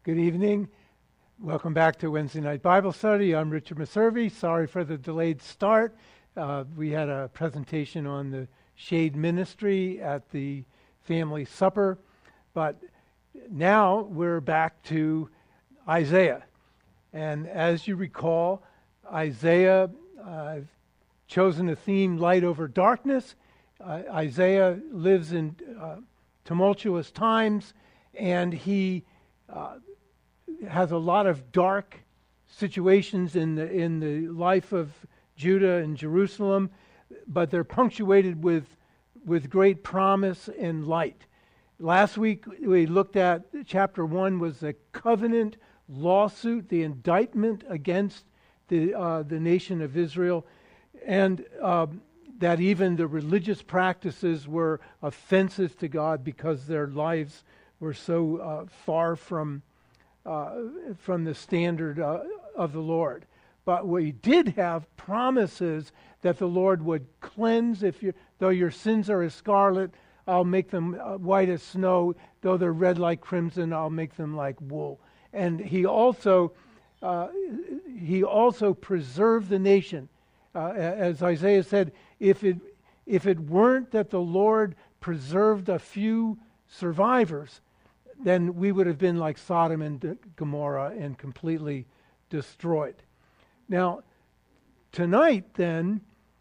Good evening. Welcome back to Wednesday Night Bible Study. I'm Richard Meservey. Sorry for the delayed start. We had a presentation on the Shade Ministry at the family supper, but now we're back to Isaiah. And as you recall, Isaiah, I've chosen the theme light over darkness. Isaiah lives in tumultuous times, and he has a lot of dark situations in the life of Judah and Jerusalem, but they're punctuated with great promise and light. Last week we looked at chapter 1 was the covenant lawsuit, the indictment against the nation of Israel, and that even the religious practices were offensive to God because their lives were so far from the standard of the Lord. But we did have promises that the Lord would cleanse. Though your sins are as scarlet, I'll make them white as snow. Though they're red like crimson, I'll make them like wool. And he also preserved the nation. As Isaiah said, if it weren't that the Lord preserved a few survivors, then we would have been like Sodom and Gomorrah and completely destroyed. Now, tonight then,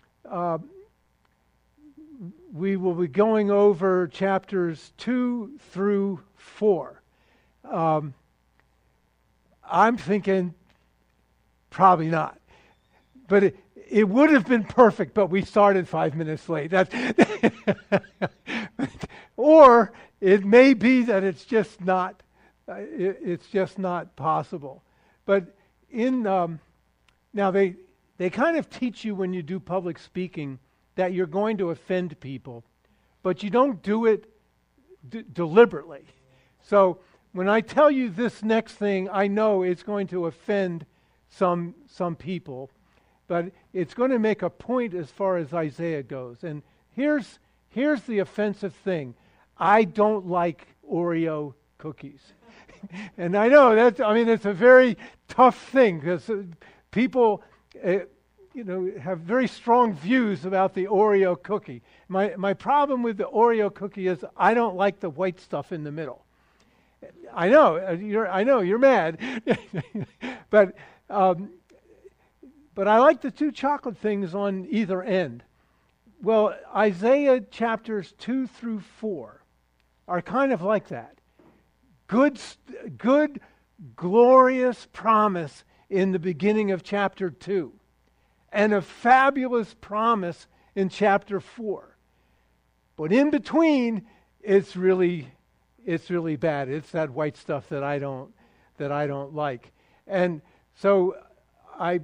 we will be going over chapters 2 through 4. I'm thinking probably not. But it would have been perfect, but we started 5 minutes late. Or it may be that it's just not possible. But now they kind of teach you when you do public speaking that you're going to offend people, but you don't do it deliberately. So when I tell you this next thing, I know it's going to offend some people, but it's going to make a point as far as Isaiah goes. And here's the offensive thing. I don't like Oreo cookies. And I know it's a very tough thing because people have very strong views about the Oreo cookie. My problem with the Oreo cookie is I don't like the white stuff in the middle. I know you're mad. But I like the two chocolate things on either end. Well, Isaiah chapters 2 through 4 are kind of like that. Good, glorious promise in the beginning of chapter 2, and a fabulous promise in chapter 4. But in between, it's really bad. It's that white stuff that I don't like. And so I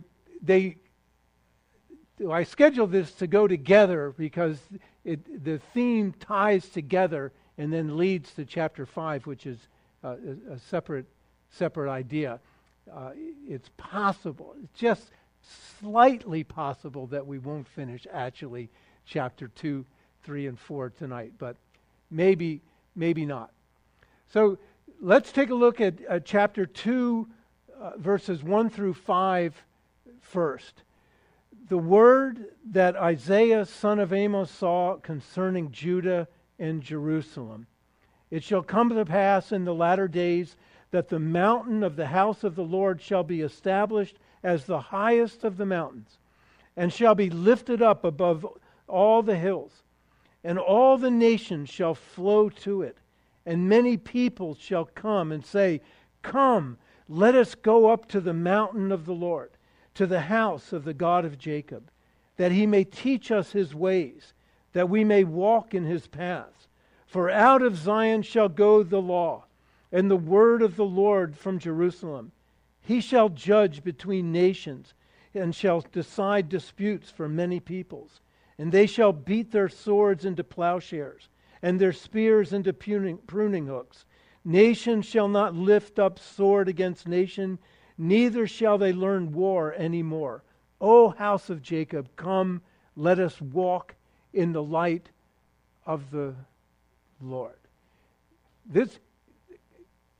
scheduled this to go together because the theme ties together and then leads to chapter 5, which is a separate idea. It's possible, it's just slightly possible that we won't finish actually chapter 2, 3, and 4 tonight, but maybe not. So let's take a look at chapter 2, verses 1 through 5 first. The word that Isaiah, son of Amos, saw concerning Judah and Jerusalem. It shall come to pass in the latter days that the mountain of the house of the Lord shall be established as the highest of the mountains, and shall be lifted up above all the hills, and all the nations shall flow to it, and many people shall come and say, Come, let us go up to the mountain of the Lord, to the house of the God of Jacob, that he may teach us his ways, that we may walk in his paths. For out of Zion shall go the law, and the word of the Lord from Jerusalem. He shall judge between nations, and shall decide disputes for many peoples. And they shall beat their swords into plowshares, and their spears into pruning hooks. Nation shall not lift up sword against nation, neither shall they learn war any more. O house of Jacob, come, let us walk in the light of the Lord.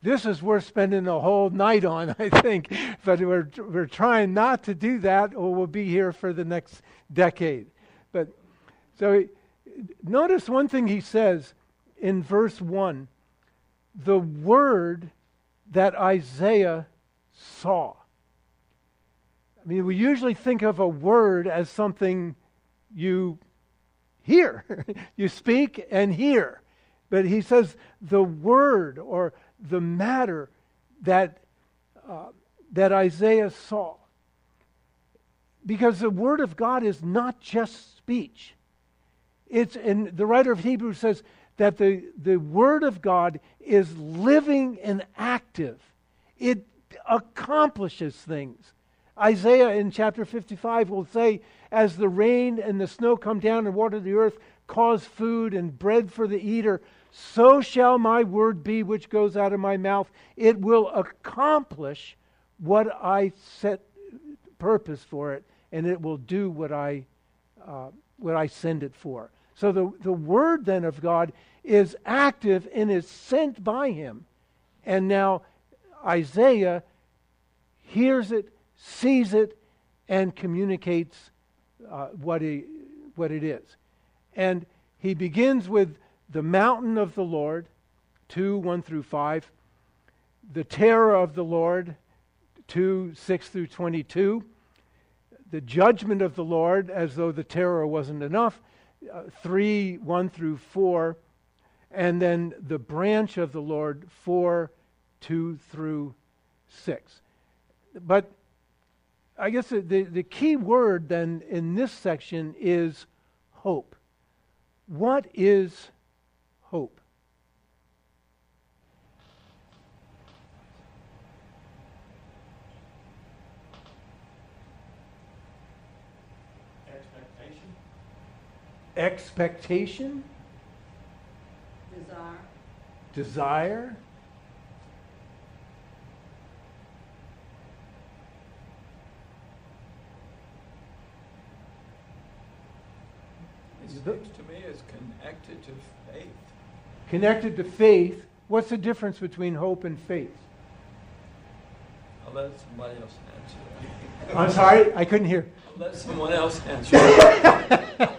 This is worth spending the whole night on, I think. But we're trying not to do that, or we'll be here for the next decade. But so notice one thing he says in verse 1. The word that Isaiah saw. I mean, we usually think of a word as something you hear. You speak and hear. But he says the word or the matter that Isaiah saw. Because the word of God is not just speech. And the writer of Hebrews says that the word of God is living and active. It accomplishes things. Isaiah in chapter 55 will say, as the rain and the snow come down and water the earth, cause food and bread for the eater, so shall my word be which goes out of my mouth. It will accomplish what I set purpose for it, and it will do what I send it for. So the word then of God is active and is sent by him. And now Isaiah hears it, sees it, and communicates what it is. And he begins with the mountain of the Lord, 2:1-5, the terror of the Lord, 2:6-22, the judgment of the Lord, as though the terror wasn't enough, 3:1-4, and then the branch of the Lord, 4:2-6. But I guess the key word then in this section is hope. What is hope? Expectation? Desire? It seems to me is connected to faith. Connected to faith. What's the difference between hope and faith? I'll let somebody else answer that. I'm sorry, I couldn't hear. I'll let someone else answer that.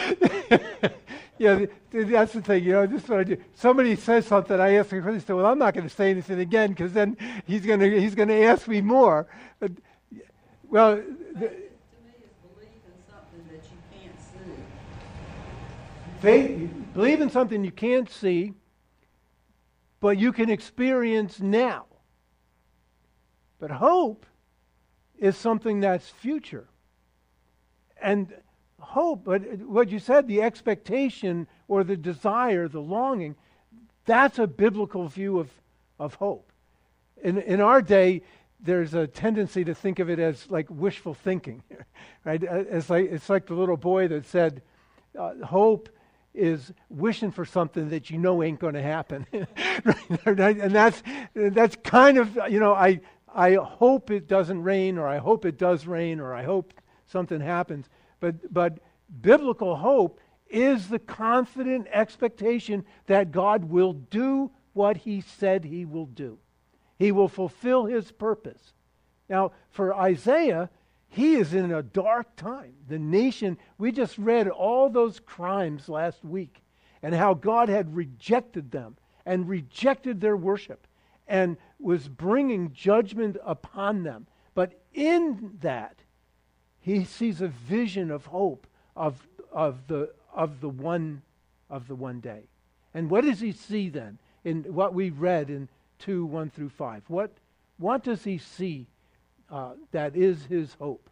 Yeah, that's the thing. This is what I do. Somebody says something, I ask a question. Say, well, I'm not going to say anything again because then he's going to ask me more. But, well, to me, it's believe in something that you can't see. faith, believe in something you can't see, but you can experience now. But hope is something that's future. And hope, but what you said, the expectation or the desire, the longing, that's a biblical view of hope. In our day, there's a tendency to think of it as like wishful thinking, right? It's like the little boy that said, hope is wishing for something that you know ain't going to happen. Right? And that's kind of, I hope it doesn't rain, or I hope it does rain, or I hope something happens. But biblical hope is the confident expectation that God will do what he said he will do. He will fulfill his purpose. Now, for Isaiah, he is in a dark time. The nation, we just read all those crimes last week and how God had rejected them and rejected their worship and was bringing judgment upon them. But in that, he sees a vision of hope of the one day. And what does he see then in what we read in 2:1-5? What does he see that is his hope?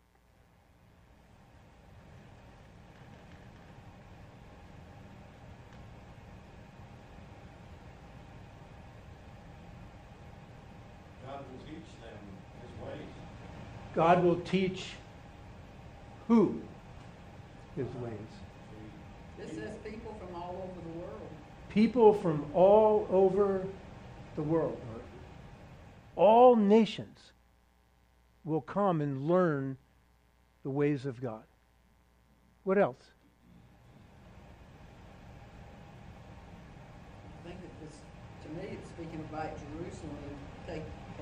God will teach them his ways. God will teach who his ways? This says people from all over the world. People from all over the world. All nations will come and learn the ways of God. What else? I think that this, to me, it's speaking about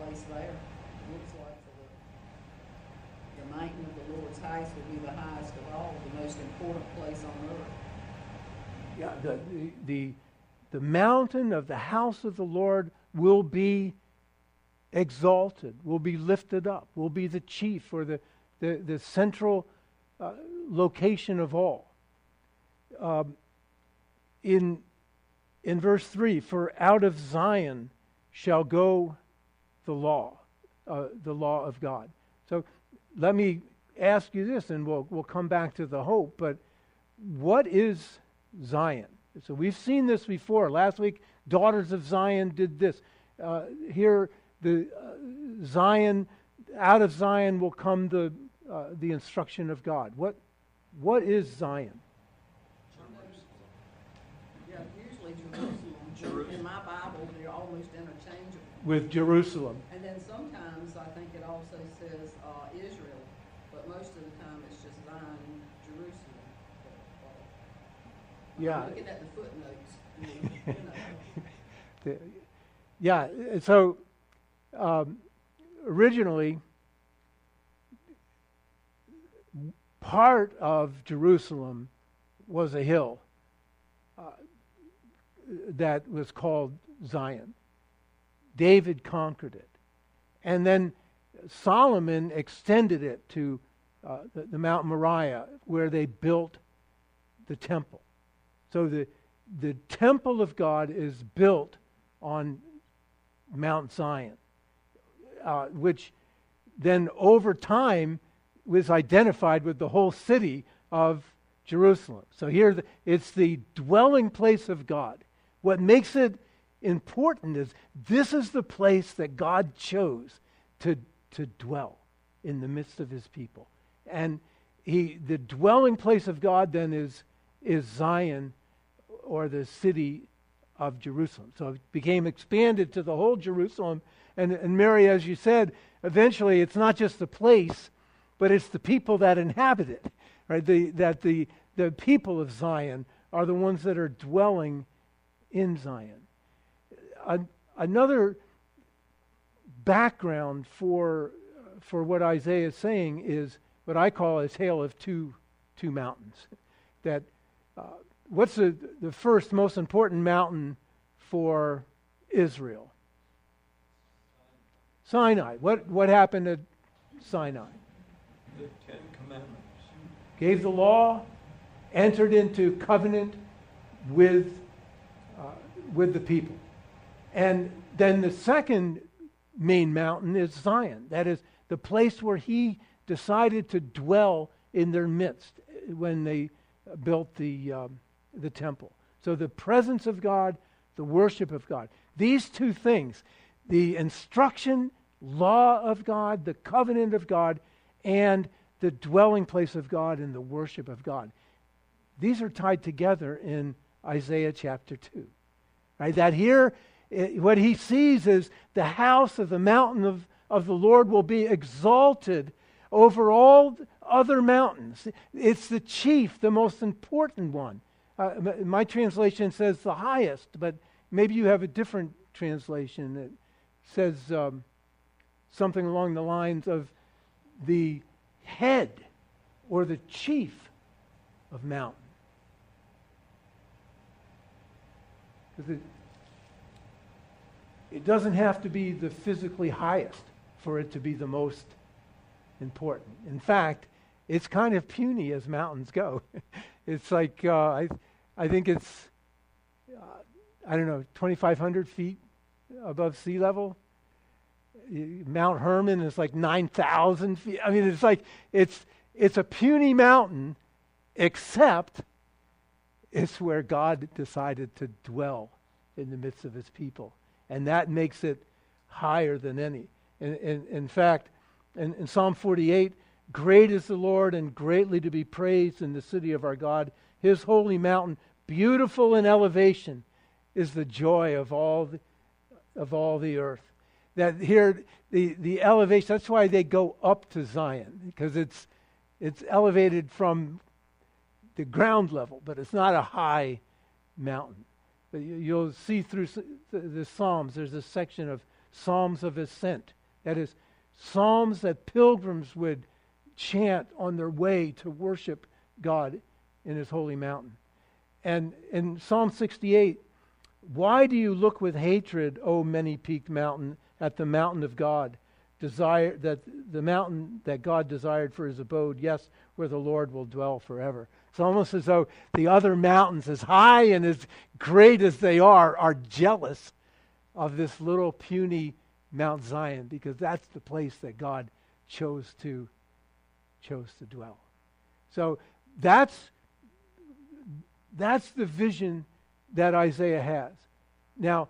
place there. It looks like for the mountain of the Lord's house will be the highest of all, the most important place on earth. Yeah, the mountain of the house of the Lord will be exalted, will be lifted up, will be the chief or the central location of all. In verse 3, for out of Zion shall go the law of God. So let me ask you this, and we'll come back to the hope, but what is Zion? So we've seen this before. Last week, Daughters of Zion did this. Here, the Zion, out of Zion will come the instruction of God. What is Zion? Yeah, usually Jerusalem. In my Bible, they're almost interchangeable. With Jerusalem. And then sometimes I think it also says Israel, but most of the time it's just Zion, Jerusalem. Yeah. I'm looking at the footnotes. Yeah, so originally, part of Jerusalem was a hill that was called Zion. David conquered it. And then Solomon extended it to the Mount Moriah, where they built the temple. So the temple of God is built on Mount Zion, which then over time was identified with the whole city of Jerusalem. So here it's the dwelling place of God. What makes it important is this is the place that God chose to dwell in the midst of his people. And the dwelling place of God then is Zion, or the city of Jerusalem. So it became expanded to the whole Jerusalem. And Mary, as you said, eventually it's not just the place, but it's the people that inhabit it. Right? The people of Zion are the ones that are dwelling in Zion. Another background for what Isaiah is saying is what I call a tale of two mountains. That what's the first most important mountain for Israel? Sinai. What happened at Sinai? The Ten Commandments. Gave the law, entered into covenant with the people. And then the second main mountain is Zion. That is the place where he decided to dwell in their midst when they built the temple. So the presence of God, the worship of God. These two things, the instruction, law of God, the covenant of God, and the dwelling place of God and the worship of God. These are tied together in Isaiah chapter 2. Right? That here, what he sees is the house of the mountain of the Lord will be exalted over all other mountains. It's the chief, the most important one. My translation says the highest, but maybe you have a different translation that says something along the lines of the head or the chief of mountain. Because it doesn't have to be the physically highest for it to be the most important. In fact, it's kind of puny as mountains go. It's like, I think it's, 2,500 feet above sea level. Mount Hermon is like 9,000 feet. I mean, it's like, it's a puny mountain, except it's where God decided to dwell in the midst of his people. And that makes it higher than any. In fact, in Psalm 48, great is the Lord and greatly to be praised in the city of our God. His holy mountain, beautiful in elevation, is the joy of all the earth. That here, the elevation, that's why they go up to Zion, because it's elevated from the ground level, but it's not a high mountain. But you'll see through the Psalms, there's a section of Psalms of Ascent, That is, psalms that pilgrims would chant on their way to worship God in his holy mountain. And in Psalm 68, why do you look with hatred, O many-peaked mountain, at the mountain of God, the mountain that God desired for his abode, yes, where the Lord will dwell forever. It's almost as though the other mountains, as high and as great as they are jealous of this little puny Mount Zion, because that's the place that God chose to dwell. So that's the vision that Isaiah has. Now,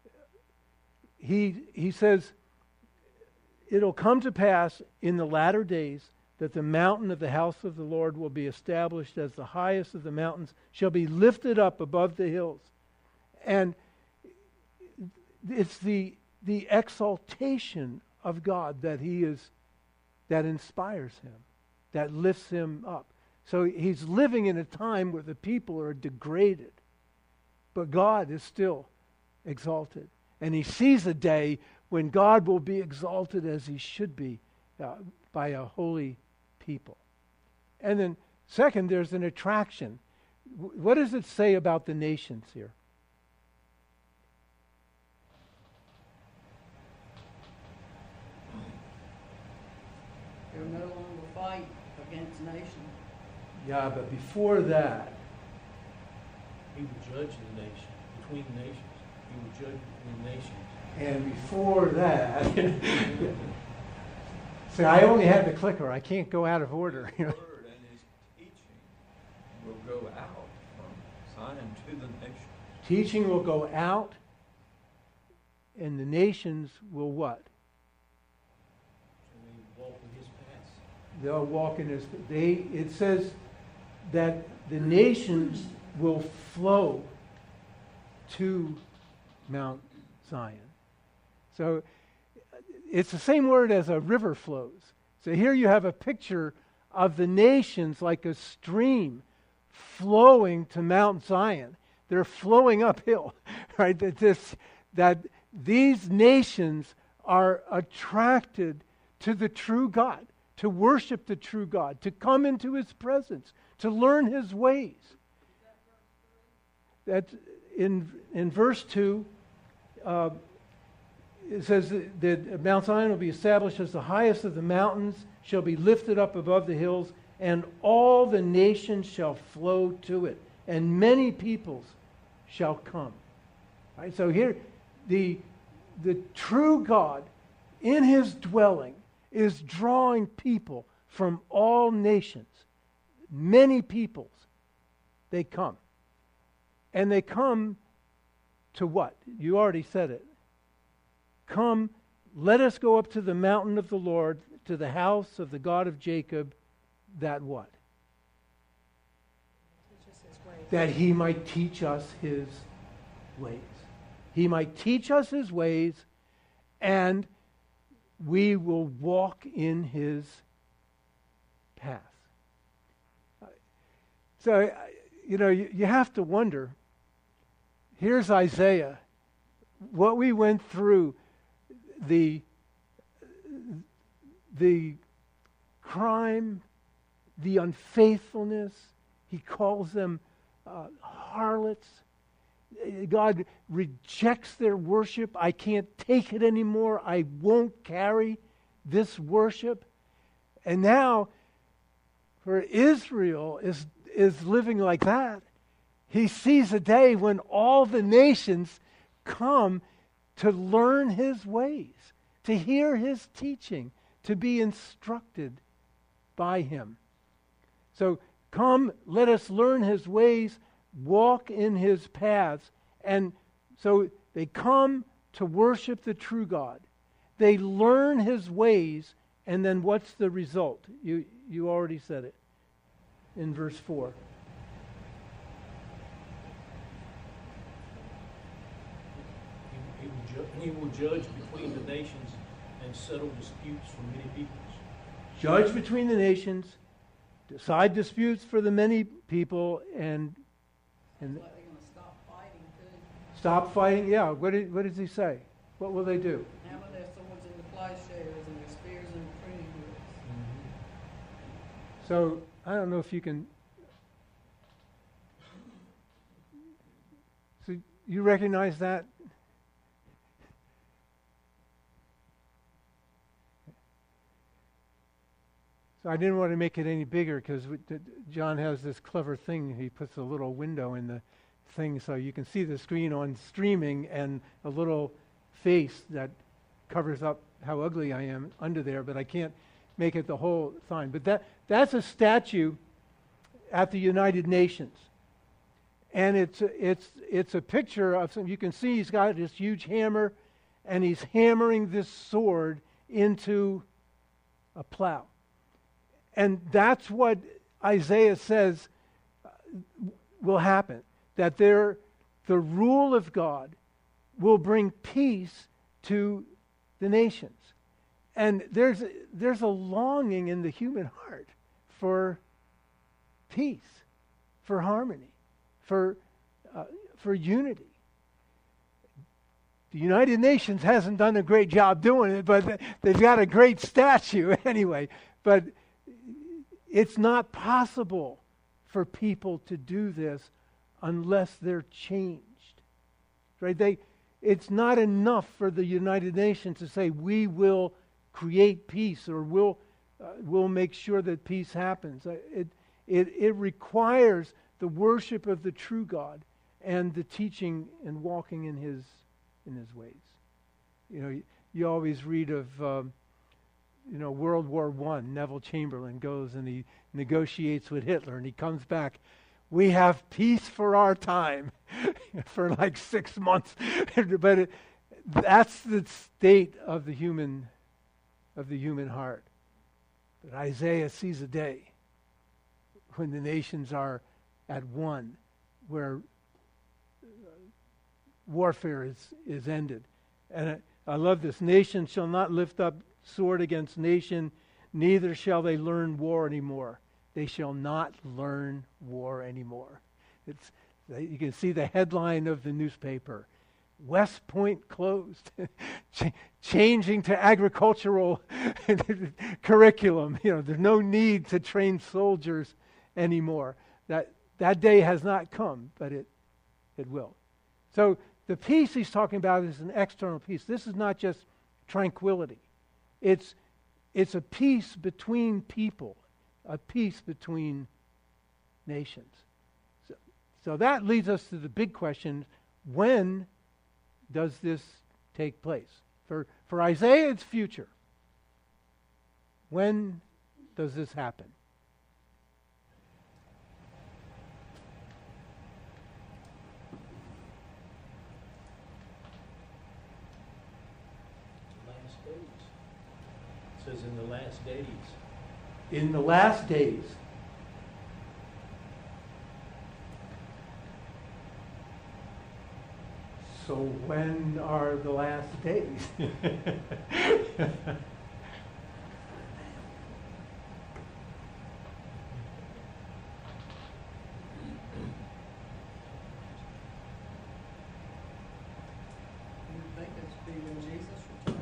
he says, it'll come to pass in the latter days that the mountain of the house of the Lord will be established as the highest of the mountains, shall be lifted up above the hills. And it's the exaltation of God that inspires him, that lifts him up. So he's living in a time where the people are degraded, but God is still exalted. And he sees a day when God will be exalted as he should be by a holy people. And then second, there's an attraction. What does it say about the nations here? They'll no longer fight against nations. Yeah, but before that, He will judge the nation, between the nations. He will judge between nations. and before that, see, I only have the clicker. I can't go out of order. His word and his teaching will go out from Zion to the nations. Teaching will go out, and the nations will what? So they walk in his paths. They'll walk in his. It says that the nations will flow to Mount Zion. So it's the same word as a river flows. So here you have a picture of the nations like a stream flowing to Mount Zion. They're flowing uphill, right? That these nations are attracted to the true God, to worship the true God, to come into his presence, to learn his ways. That in verse 2, it says that Mount Zion will be established as the highest of the mountains, shall be lifted up above the hills, and all the nations shall flow to it, and many peoples shall come. Right? So here, the true God in his dwelling is drawing people from all nations. Many peoples, they come. And they come to what? You already said it. Come, let us go up to the mountain of the Lord, to the house of the God of Jacob, that what? That he might teach us his ways. He might teach us his ways, and we will walk in his path. So, you have to wonder, here's Isaiah, what we went through, the crime, the unfaithfulness, he calls them harlots. God rejects their worship. I can't take it anymore. I won't carry this worship. And now, for Israel is living like that. He sees a day when all the nations come to learn his ways, to hear his teaching, to be instructed by him. So come, let us learn his ways, walk in his paths. And so they come to worship the true God. They learn his ways, and then what's the result? You already said it in verse 4. He will judge between the nations and settle disputes for many peoples. Judge between the nations, decide disputes for the many people, and They're going to stop fighting too. stop fighting. Yeah, what does he say? What will they do? Hammer their swords into plowshares and their spears and pruning hooks. So I don't know if you can. So you recognize that? So I didn't want to make it any bigger because John has this clever thing. He puts a little window in the thing so you can see the screen on streaming and a little face that covers up how ugly I am under there, but I can't make it the whole sign. But that's a statue at the United Nations. And it's a picture of some, you can see he's got this huge hammer and he's hammering this sword into a plow. And that's what Isaiah says will happen. That the rule of God will bring peace to the nations. And there's a longing in the human heart for peace, for harmony, for unity. The United Nations hasn't done a great job doing it, but they've got a great statue anyway. But it's not possible for people to do this unless they're changed. Right? It's not enough for the United Nations to say we will create peace or we'll make sure that peace happens. It requires the worship of the true God and the teaching and walking in His ways. You always read of World War I. Neville Chamberlain goes and he negotiates with Hitler, and he comes back. We have peace for our time for like 6 months, but that's the state of the human heart. But Isaiah sees a day when the nations are at one, where warfare is ended. And I love this. Nation shall not lift up sword against nation, neither shall they learn war anymore. They shall not learn war anymore. You can see the headline of the newspaper. West Point closed. Changing to agricultural curriculum. There's no need to train soldiers anymore. That day has not come, but it will. So the peace he's talking about is an external peace. This is not just tranquility. It's a peace between people, a peace between nations. So that leads us to the big question: when does this take place? For Isaiah, it's future. When does this happen? It says in the last days. In the last days. So when are the last days? You think it's be when Jesus returns?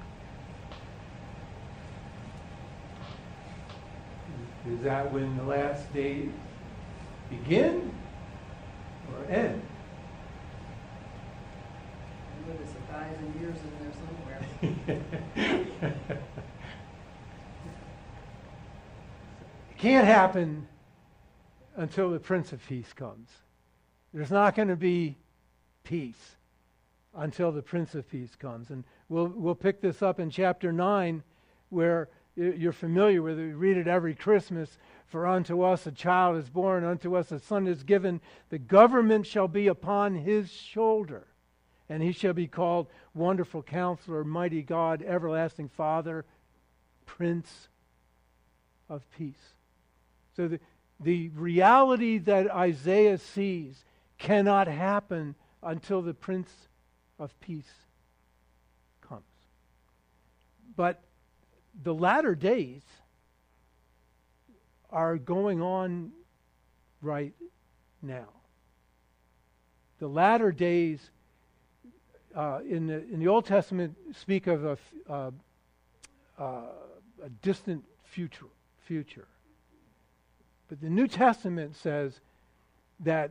Is that when the last days begin or end? But it's 1,000 years in there somewhere. It can't happen until the Prince of Peace comes. There's not going to be peace until the Prince of Peace comes. And we'll pick this up in chapter 9, where you're familiar with it. We read it every Christmas. For unto us a child is born, unto us a son is given. The government shall be upon his shoulder. And he shall be called Wonderful Counselor, Mighty God, Everlasting Father, Prince of Peace. So the reality that Isaiah sees cannot happen until the Prince of Peace comes. But the latter days are going on right now. The latter days in the Old Testament speak of a distant future. But the New Testament says that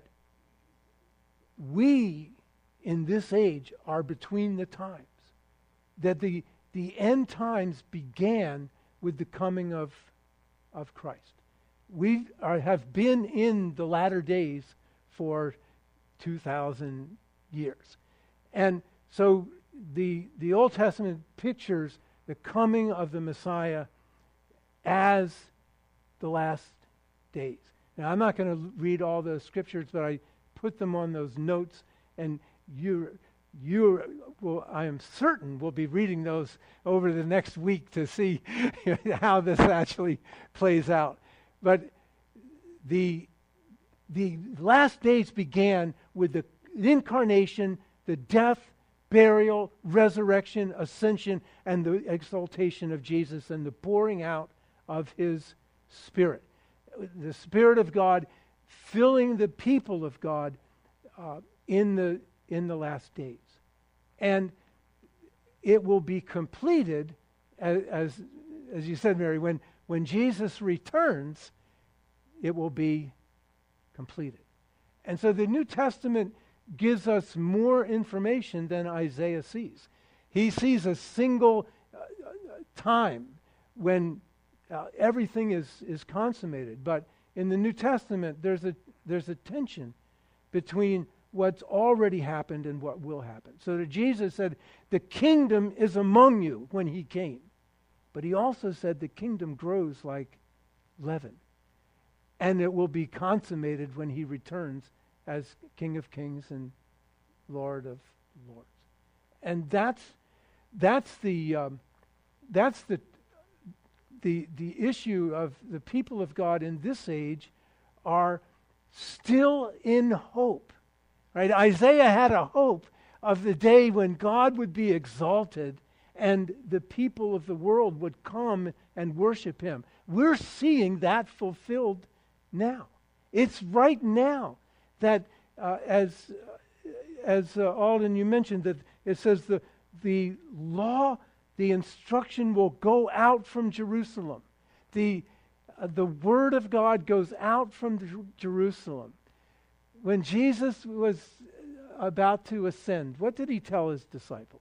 we in this age are between the times. That the end times began with the coming of Christ. We have been in the latter days for 2,000 years. And so the Old Testament pictures the coming of the Messiah as the last days. Now, I'm not going to read all the scriptures, but I put them on those notes, and you will, I am certain, will be reading those over the next week to see how this actually plays out. But the last days began with the incarnation, the death, burial, resurrection, ascension, and the exaltation of Jesus and the pouring out of his Spirit. The Spirit of God filling the people of God in the last days. And it will be completed, as you said, Mary, when Jesus returns, it will be completed. And so the New Testament gives us more information than Isaiah sees. He sees a single time when everything is consummated. But in the New Testament, there's a tension between what's already happened and what will happen. So that Jesus said, the kingdom is among you when he came. But he also said the kingdom grows like leaven. And it will be consummated when he returns as King of Kings and Lord of Lords. And that's the issue of the people of God in this age are still in hope. Right? Isaiah had a hope of the day when God would be exalted and the people of the world would come and worship him. We're seeing that fulfilled now. It's right now that, as Alden, you mentioned, that it says the law, the instruction will go out from Jerusalem. The word of God goes out from Jerusalem. When Jesus was about to ascend, what did he tell his disciples?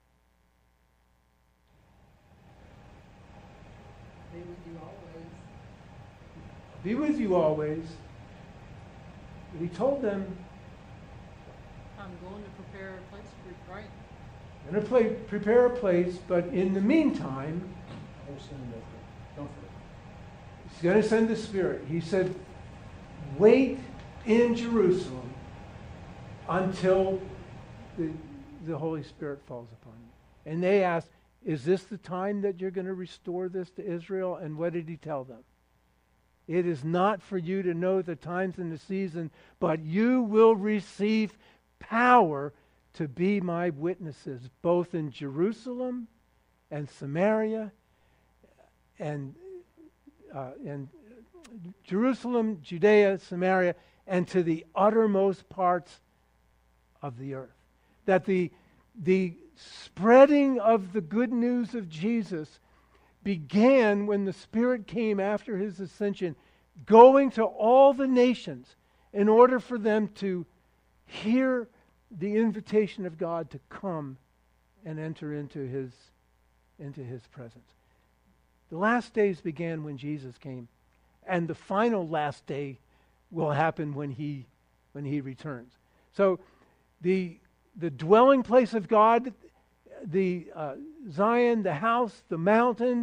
Be with you always. Be with you always. He told them, I'm going to prepare a place for you, right? I'm going to prepare a place, but in the meantime, I will send the Comforter. he's going to send the Spirit. He said, wait in Jerusalem until the Holy Spirit falls upon you. And they asked, is this the time that you're going to restore this to Israel? And what did he tell them? It is not for you to know the times and the season, but you will receive power to be my witnesses, both in Jerusalem and Samaria and Jerusalem, Judea, Samaria, and to the uttermost parts of the earth. That the spreading of the good news of Jesus began when the Spirit came after his ascension, going to all the nations in order for them to hear the invitation of God to come and enter into his presence. The last days began when Jesus came, and the final last day will happen when he returns. So the dwelling place of God, the Zion, the house, the mountain,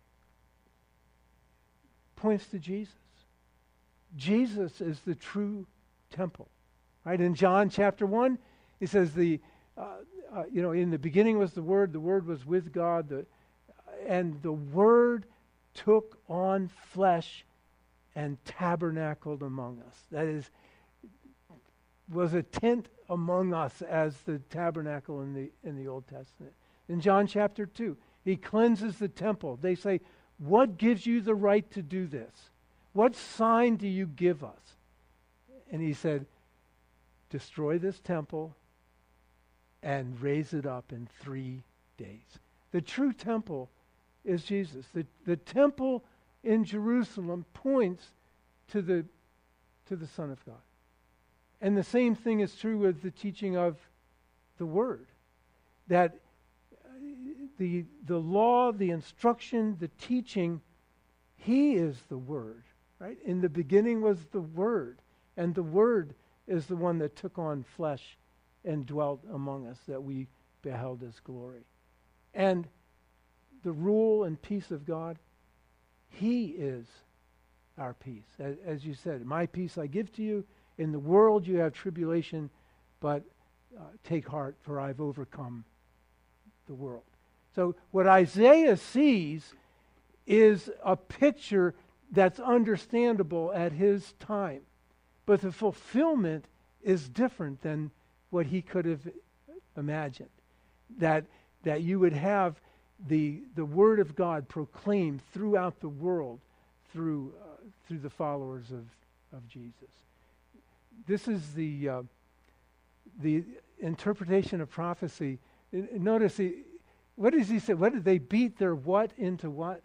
points to Jesus. Jesus is the true temple. Right? In John chapter 1, it says in the beginning was the Word was with God, and the Word took on flesh and tabernacled among us. That is, was a tent among us as the tabernacle in the Old Testament. In John chapter 2, he cleanses the temple. They say, what gives you the right to do this? What sign do you give us? And he said, destroy this temple and raise it up in 3 days. The true temple is Jesus. The temple in Jerusalem points to the Son of God. And the same thing is true with the teaching of the Word. That the law, the instruction, the teaching, He is the Word. Right? In the beginning was the Word. And the Word is the one that took on flesh and dwelt among us, that we beheld His glory. And the rule and peace of God, He is our peace. As you said, my peace I give to you. In the world you have tribulation, but take heart, for I've overcome the world. So what Isaiah sees is a picture that's understandable at his time. But the fulfillment is different than what he could have imagined. That you would have the Word of God proclaimed throughout the world through the followers of Jesus. This is the interpretation of prophecy. Notice, what does he say? What did they beat their what into what?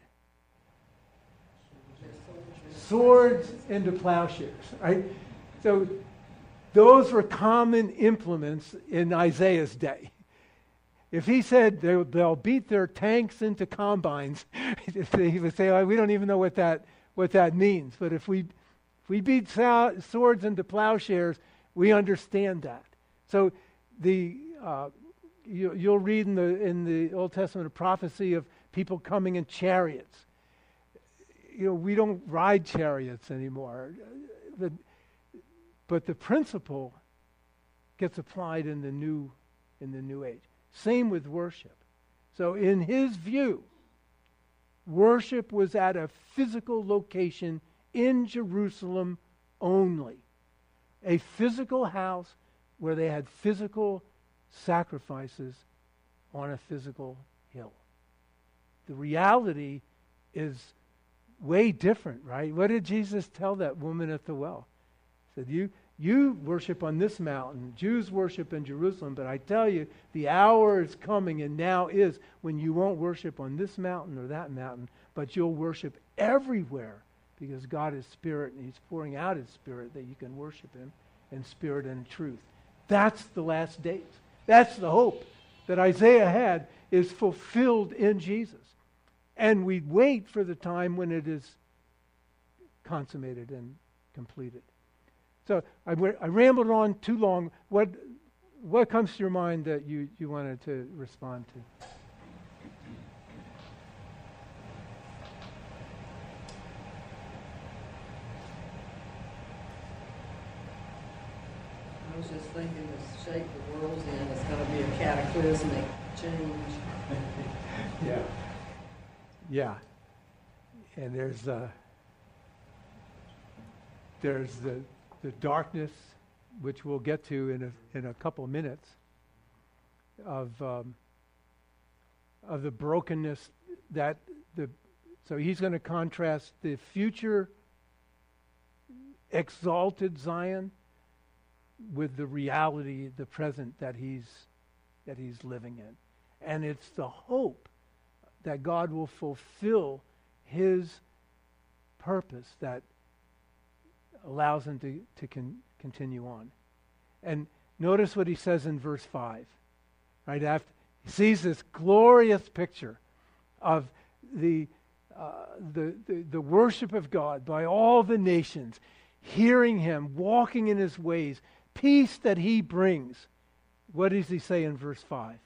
Swords into plowshares, right? So those were common implements in Isaiah's day. If he said they'll beat their tanks into combines, he would say, oh, we don't even know what that means. But if we beat swords into plowshares, we understand that. So you'll read in the Old Testament a prophecy of people coming in chariots. We don't ride chariots anymore. But the principle gets applied in the new age. Same with worship. So in his view, worship was at a physical location in Jerusalem only. A physical house where they had physical sacrifices on a physical hill. The reality is way different, right? What did Jesus tell that woman at the well? He said, you worship on this mountain. Jews worship in Jerusalem, but I tell you, the hour is coming and now is when you won't worship on this mountain or that mountain, but you'll worship everywhere because God is Spirit and He's pouring out His Spirit that you can worship Him in spirit and truth. That's the last days. That's the hope that Isaiah had is fulfilled in Jesus. And we wait for the time when it is consummated and completed. So I rambled on too long. What comes to your mind that you wanted to respond to? I was just thinking the shape the world's in, it's going to be a cataclysmic change. Yeah. And there's the darkness, which we'll get to in a couple of minutes, of the brokenness so he's going to contrast the future exalted Zion with the reality, the present that he's living in. And it's the hope that God will fulfill His purpose that allows him to continue on. And notice what he says in verse 5. Right after he sees this glorious picture of the worship of God by all the nations, hearing Him, walking in His ways, peace that He brings. What does he say in verse 5?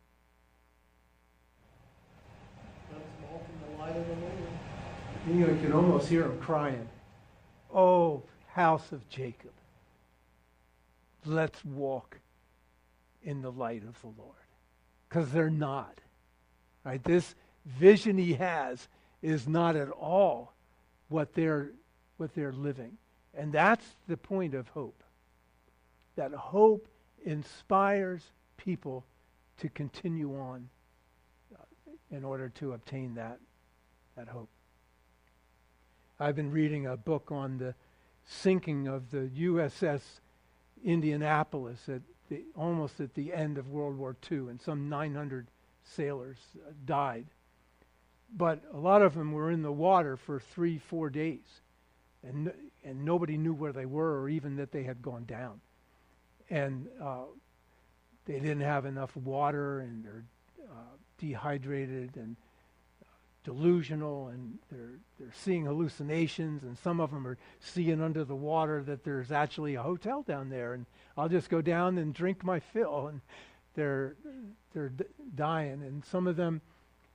Let's walk in the light of the Lord. You can almost hear him crying, "Oh, house of Jacob, let's walk in the light of the Lord." Because they're not. Right? This vision he has is not at all what they're living. And that's the point of hope. That hope inspires people to continue on in order to obtain that hope. I've been reading a book on the sinking of the USS Indianapolis almost at the end of World War II, and some 900 sailors died. But a lot of them were in the water for 3-4 days, and nobody knew where they were or even that they had gone down. And they didn't have enough water, and they're dehydrated and delusional, and they're seeing hallucinations, and some of them are seeing under the water that there's actually a hotel down there, and I'll just go down and drink my fill, and they're dying, and some of them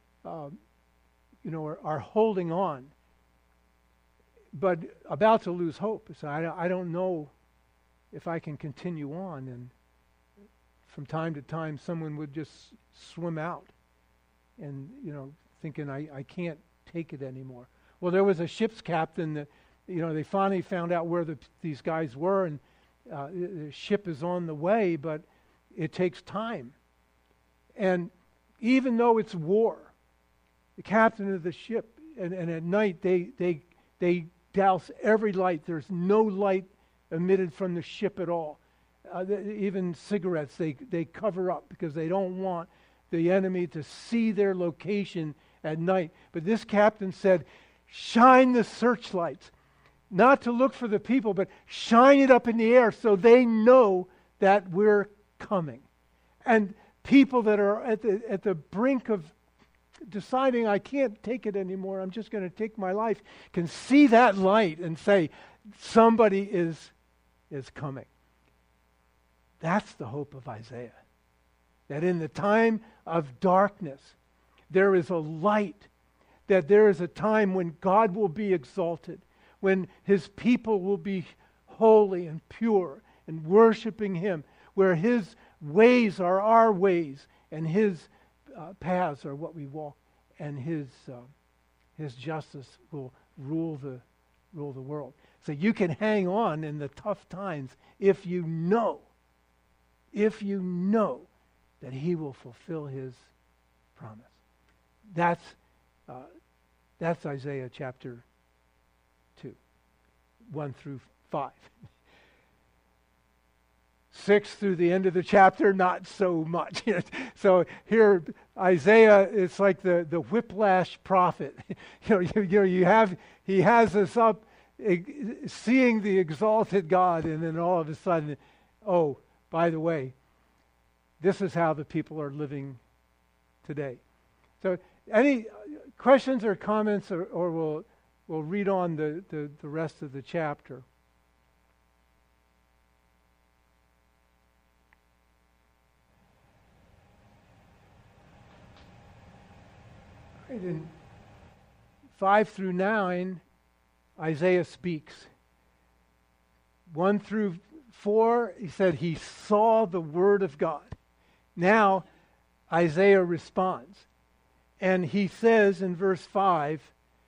are holding on, but about to lose hope. So I don't know if I can continue on. And from time to time, someone would just swim out, and thinking I can't take it anymore. Well, there was a ship's captain that they finally found out where these guys were, and the ship is on the way, but it takes time. And even though it's war, the captain of the ship, and at night they douse every light. There's no light emitted from the ship at all. Even cigarettes they cover up because they don't want the enemy to see their location at night. But this captain said, shine the searchlights, not to look for the people, but shine it up in the air so they know that we're coming. And people that are at the brink of deciding I can't take it anymore, I'm just going to take my life, can see that light and say, somebody is coming. That's the hope of Isaiah. That in the time of darkness, there is a light. That there is a time when God will be exalted, when His people will be holy and pure and worshiping Him, where His ways are our ways and His paths are what we walk, and His justice will rule the world. So you can hang on in the tough times if you know that He will fulfill His promise. That's Isaiah chapter 2, 1 through 5. 6 through the end of the chapter, not so much. So here, Isaiah, it's like the whiplash prophet. He has us up seeing the exalted God, and then all of a sudden, oh, by the way, this is how the people are living today. So, any questions or comments, or we'll read on the rest of the chapter. In 5 through 9, Isaiah speaks. 1 through 4, he said he saw the word of God. Now, Isaiah responds. And he says in verse 5,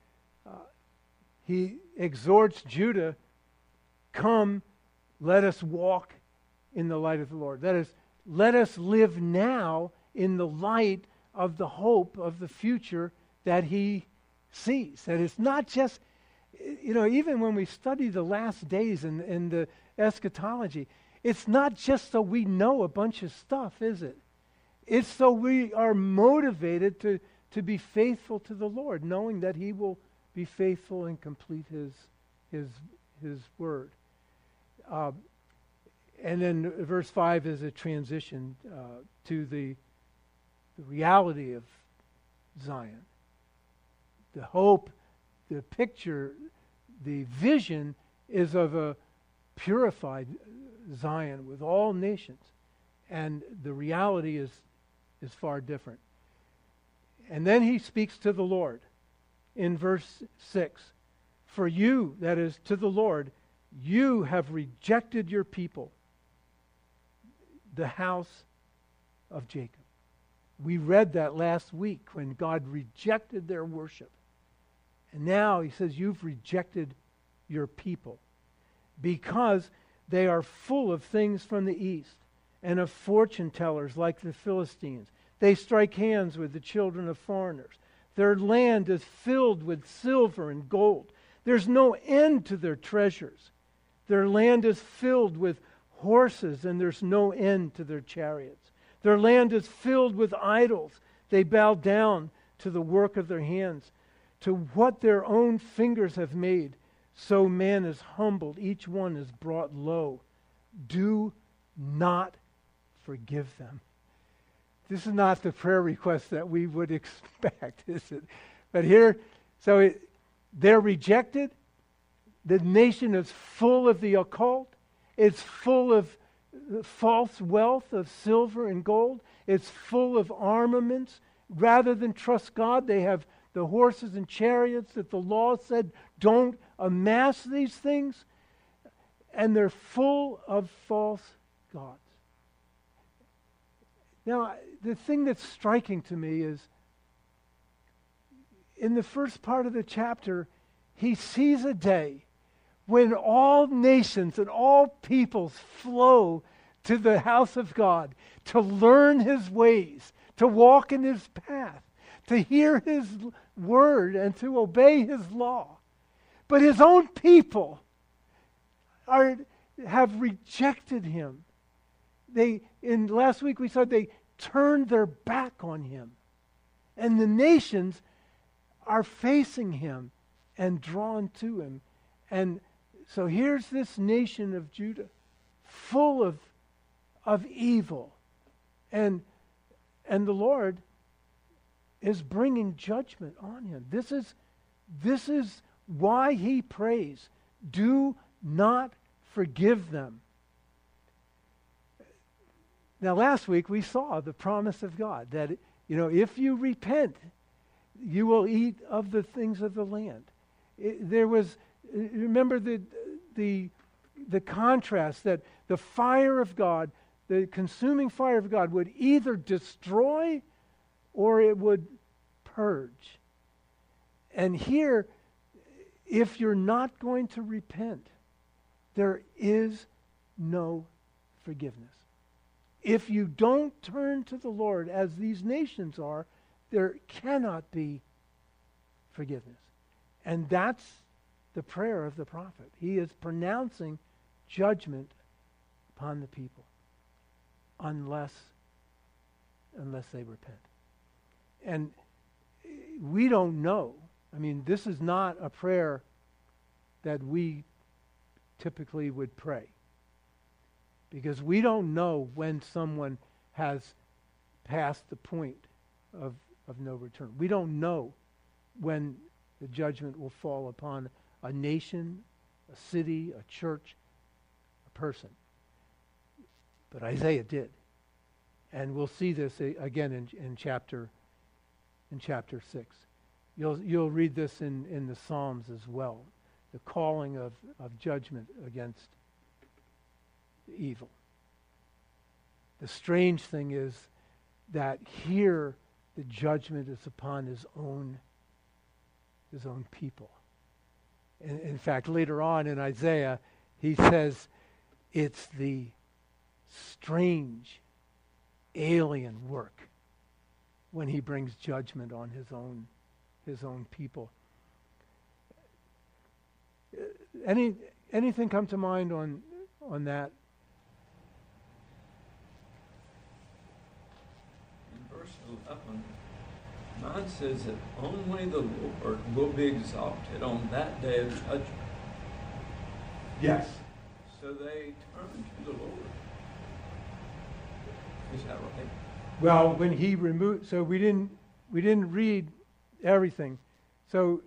he exhorts Judah, come, let us walk in the light of the Lord. That is, let us live now in the light of the hope of the future that he sees. That it's not just, even when we study the last days and the eschatology, it's not just so we know a bunch of stuff, is it? It's so we are motivated to be faithful to the Lord, knowing that He will be faithful and complete His word. And then verse 5 is a transition to the reality of Zion. The hope, the picture, the vision is of a purified Zion with all nations. And the reality is far different. And then he speaks to the Lord in verse 6. For you, that is, to the Lord, you have rejected your people, the house of Jacob. We read that last week when God rejected their worship. And now he says, you've rejected your people because they are full of things from the east and of fortune tellers like the Philistines. They strike hands with the children of foreigners. Their land is filled with silver and gold. There's no end to their treasures. Their land is filled with horses, and there's no end to their chariots. Their land is filled with idols. They bow down to the work of their hands, to what their own fingers have made. So man is humbled, each one is brought low. Do not forgive them. This is not the prayer request that we would expect, is it? But here, they're rejected. The nation is full of the occult. It's full of false wealth of silver and gold. It's full of armaments. Rather than trust God, they have the horses and chariots that the law said don't amass these things. And they're full of false gods. Now, the thing that's striking to me is in the first part of the chapter, he sees a day when all nations and all peoples flow to the house of God to learn his ways, to walk in his path, to hear his word and to obey his law. But his own people have rejected him. Last week we said they turned their back on him. And the nations are facing him and drawn to him. And so here's this nation of Judah, full of evil. And the Lord is bringing judgment on him. This is why he prays, do not forgive them. Now, last week we saw the promise of God that, if you repent, you will eat of the things of the land. Remember the contrast that the fire of God, the consuming fire of God, would either destroy or it would purge. And here, if you're not going to repent, there is no forgiveness. If you don't turn to the Lord as these nations are, there cannot be forgiveness. And that's the prayer of the prophet. He is pronouncing judgment upon the people unless they repent. And we don't know. I mean, this is not a prayer that we typically would pray. Because we don't know when someone has passed the point of no return. We don't know when the judgment will fall upon a nation, a city, a church, a person. But Isaiah did. And we'll see this again in chapter 6. You'll read this in the Psalms as well. The calling of judgment against evil. The strange thing is that here the judgment is upon his own people. In fact, later on in Isaiah, he says it's the strange alien work when he brings judgment on his own people. Anything come to mind on that? In verse 11, mine says that only the Lord will be exalted on that day of judgment. Yes. So they turn to the Lord. Is that right? Well, when he removed, so we didn't read everything. So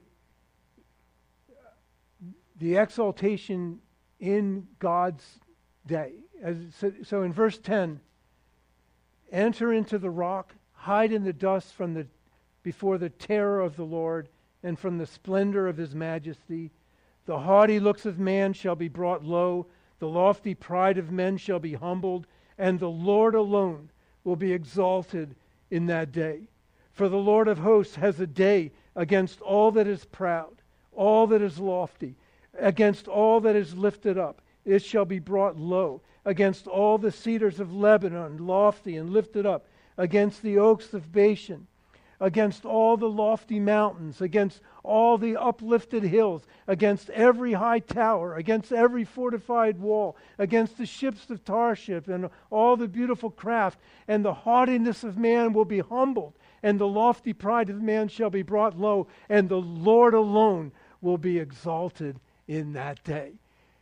the exaltation in God's day. So in verse 10, enter into the rock, hide in the dust before the terror of the Lord and from the splendor of his majesty. The haughty looks of man shall be brought low, the lofty pride of men shall be humbled, and the Lord alone will be exalted in that day. For the Lord of hosts has a day against all that is proud, all that is lofty, against all that is lifted up. It shall be brought low, against all the cedars of Lebanon, lofty and lifted up, against the oaks of Bashan, against all the lofty mountains, against all the uplifted hills, against every high tower, against every fortified wall, against the ships of Tarshish and all the beautiful craft. And the haughtiness of man will be humbled, and the lofty pride of man shall be brought low, and the Lord alone will be exalted in that day.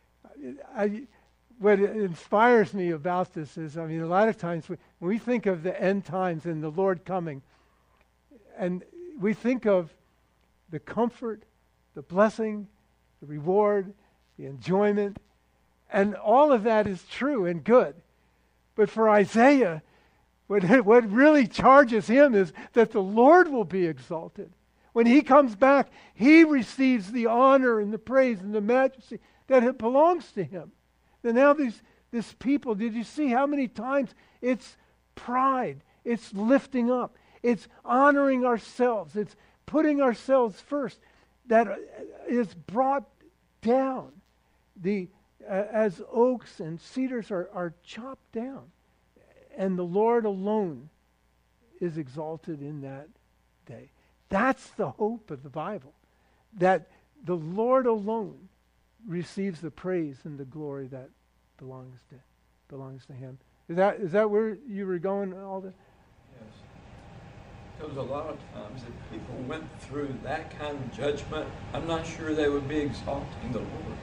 What inspires me about this is, a lot of times when we think of the end times and the Lord coming, and we think of the comfort, the blessing, the reward, the enjoyment, and all of that is true and good. But for Isaiah, what really charges him is that the Lord will be exalted. When he comes back, he receives the honor and the praise and the majesty that it belongs to him. And now this people, did you see how many times it's pride, it's lifting up, it's honoring ourselves, it's putting ourselves first, that is brought down. As oaks and cedars are chopped down. And the Lord alone is exalted in that day. That's the hope of the Bible. That the Lord alone receives the praise and the glory that belongs to him. Is that where you were going all the? Yes. Because a lot of times if people went through that kind of judgment, I'm not sure they would be exalting the Lord.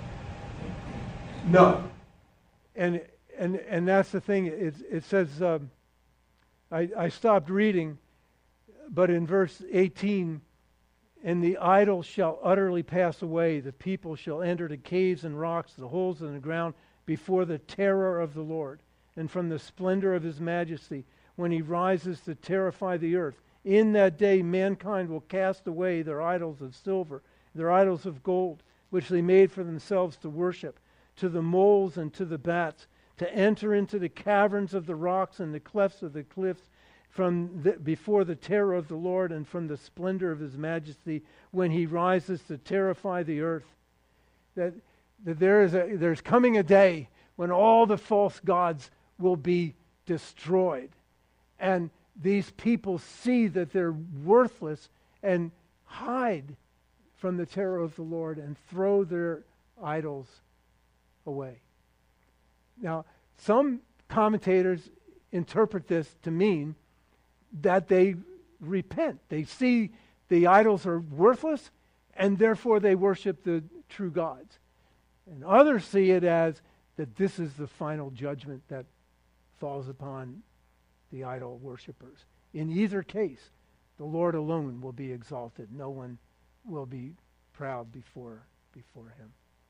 No. And that's the thing. It says, I stopped reading, but in verse 18, and the idol shall utterly pass away. The people shall enter the caves and rocks, the holes in the ground, before the terror of the Lord, and from the splendor of his majesty, when he rises to terrify the earth. In that day mankind will cast away their idols of silver, their idols of gold, which they made for themselves to worship, to the moles and to the bats, to enter into the caverns of the rocks and the clefts of the cliffs, before the terror of the Lord and from the splendor of his majesty, when he rises to terrify the earth. That there's coming a day when all the false gods will be destroyed. And these people see that they're worthless and hide from the terror of the Lord and throw their idols away. Now, some commentators interpret this to mean that they repent. They see the idols are worthless, and therefore they worship the true gods. And others see it as that this is the final judgment that falls upon the idol worshipers. In either case, the Lord alone will be exalted. No one will be proud before him.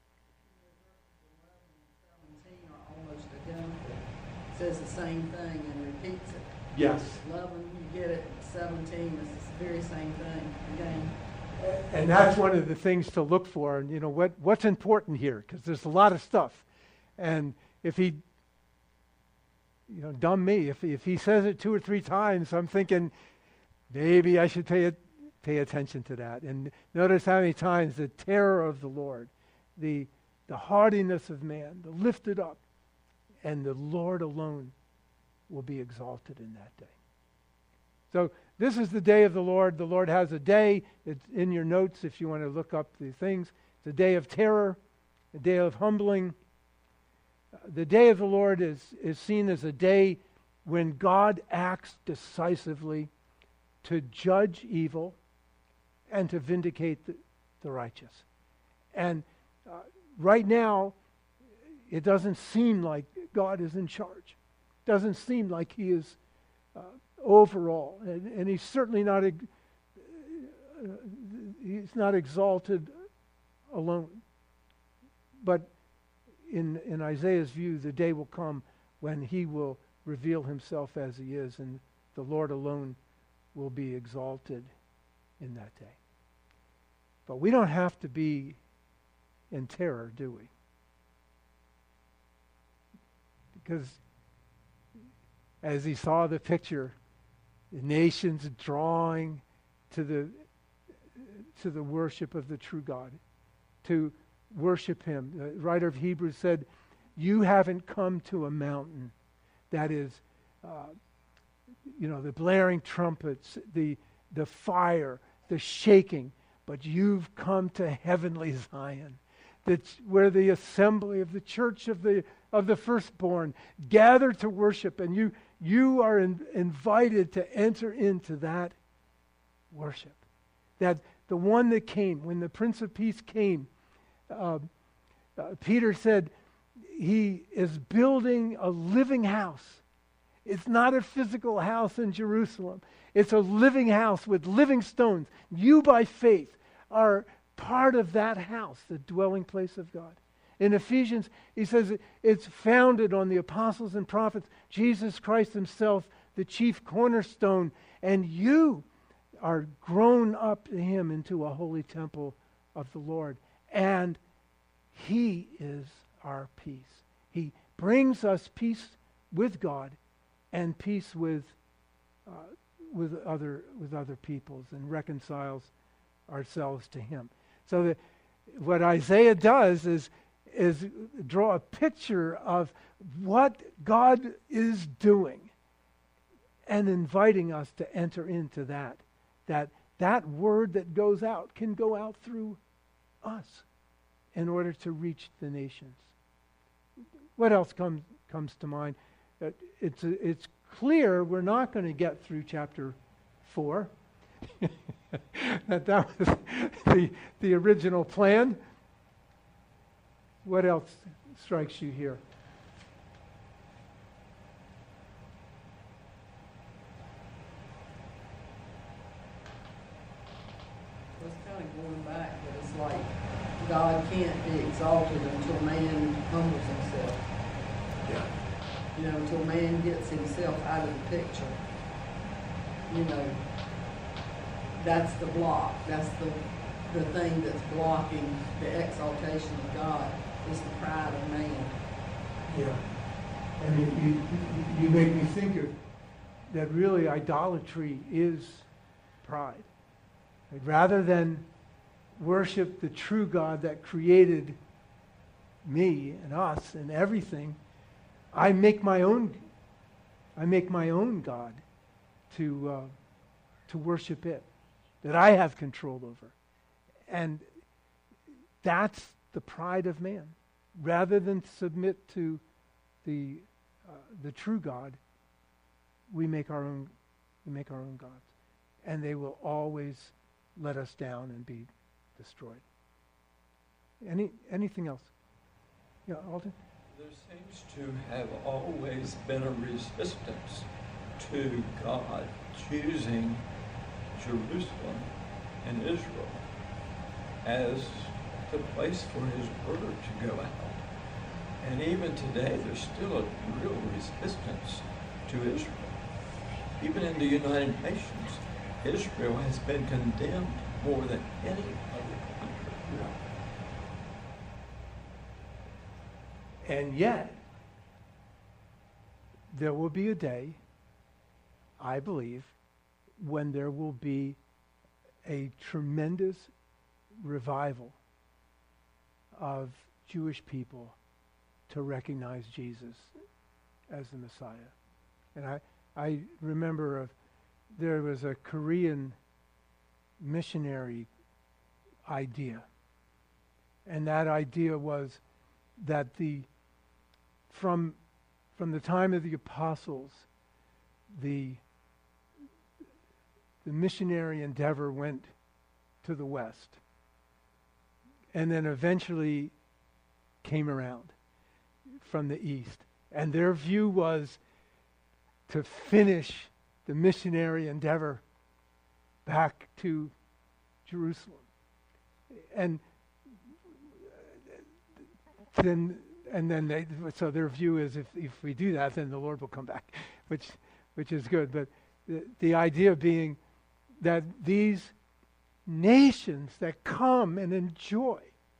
17 are almost identical. It says the same thing and repeats it. Yes. 11, you get it. 17 is the very same thing again. And that's one of the things to look for. And what's important here, because there's a lot of stuff. And if he, dumb me, if he says it 2 or 3 times, I'm thinking maybe I should pay attention to that. And notice how many times the terror of the Lord, the haughtiness of man, the lifted up, and the Lord alone will be exalted in that day. So this is the day of the Lord. The Lord has a day. It's in your notes if you want to look up the things. It's a day of terror, a day of humbling. The day of the Lord is seen as a day when God acts decisively to judge evil and to vindicate the righteous. And right now, it doesn't seem like God is in charge. It doesn't seem like he is overall. And he's certainly not he's not exalted alone. But in Isaiah's view, the day will come when he will reveal himself as he is, and the Lord alone will be exalted in that day. But we don't have to be in terror, do we? Because as he saw the picture, the nations drawing to the worship of the true God, to worship him. The writer of Hebrews said, you haven't come to a mountain that is, the blaring trumpets, the fire, the shaking, but you've come to heavenly Zion. That's where the assembly of the church of the firstborn gather to worship, and You are invited to enter into that worship. That the one that came, when the Prince of Peace came, Peter said, he is building a living house. It's not a physical house in Jerusalem. It's a living house with living stones. You, by faith, are part of that house, the dwelling place of God. In Ephesians, he says it's founded on the apostles and prophets, Jesus Christ himself, the chief cornerstone, and you are grown up to him into a holy temple of the Lord. And he is our peace. He brings us peace with God and peace with other peoples, and reconciles ourselves to him. So what Isaiah does is draw a picture of what God is doing and inviting us to enter into that word that goes out can go out through us in order to reach the nations. What else comes to mind? It's clear we're not going to get through chapter 4. that was the original plan. What else strikes you here? It's kind of going back, but it's like God can't be exalted until man humbles himself. Yeah. You know, until man gets himself out of the picture. You know, that's the block. That's the thing that's blocking the exaltation of God, is the pride of man. Yeah. I mean, you make me think of that really idolatry is pride. Like, rather than worship the true God that created me and us and everything, I make my own God to worship it, that I have control over. And that's the pride of man. Rather than submit to the true God, we make our own gods, and they will always let us down and be destroyed. Anything else? Yeah, Alden? There seems to have always been a resistance to God choosing Jerusalem and Israel as the place for his word to go out. And even today, there's still a real resistance to Israel. Even in the United Nations, Israel has been condemned more than any other country. Yeah. And yet, there will be a day, I believe, when there will be a tremendous revival of Jewish people to recognize Jesus as the Messiah. And I remember there was a Korean missionary idea. And that idea was that from the time of the apostles, the missionary endeavor went to the west, and then eventually came around from the east. And their view was to finish the missionary endeavor back to Jerusalem. And then so their view is if we do that, then the Lord will come back, which is good. But the idea being that these nations that come and enjoy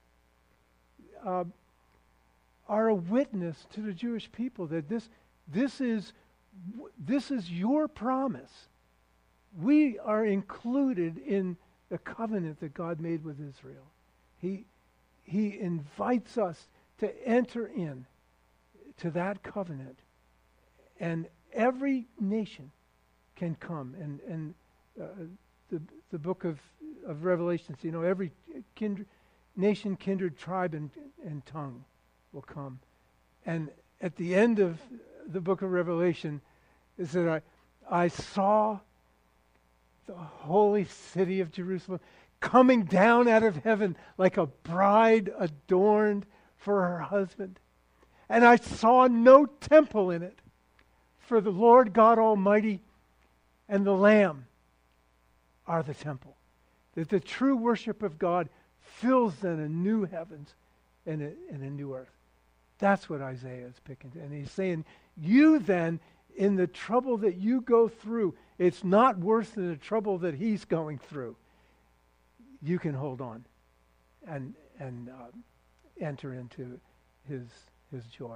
are a witness to the Jewish people that this is your promise. We are included in the covenant that God made with Israel. He invites us to enter in to that covenant, and every nation can come. And the book of Revelations, every nation, kindred, tribe, and tongue will come. And at the end of the book of Revelation, is that I saw the holy city of Jerusalem coming down out of heaven like a bride adorned for her husband. And I saw no temple in it, for the Lord God Almighty and the Lamb are the temple. That the true worship of God fills then a new heavens and a new earth. That's what Isaiah is picking. And he's saying, you then, in the trouble that you go through, it's not worse than the trouble that he's going through. You can hold on and enter into his joy.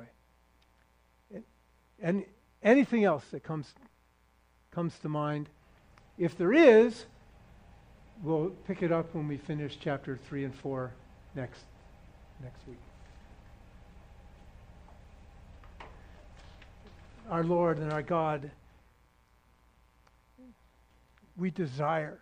And anything else that comes to mind? If there is, we'll pick it up when we finish chapter 3 and 4 next week. Our Lord and our God, we desire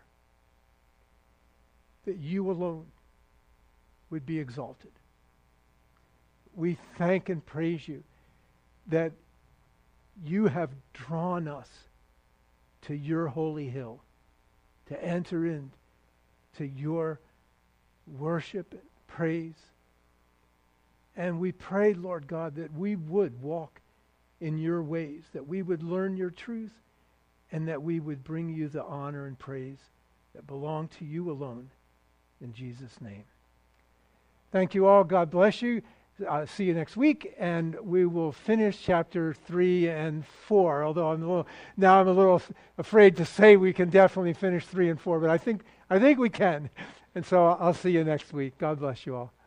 that you alone would be exalted. We thank and praise you that you have drawn us to your holy hill to enter into your worship and praise. And we pray, Lord God, that we would walk in your ways, that we would learn your truth, and that we would bring you the honor and praise that belong to you alone. In Jesus' name. Thank you all. God bless you. See you next week, and we will finish chapter 3 and 4. Although I'm a little afraid to say we can definitely finish 3 and 4, but I think we can. And so I'll see you next week. God bless you all.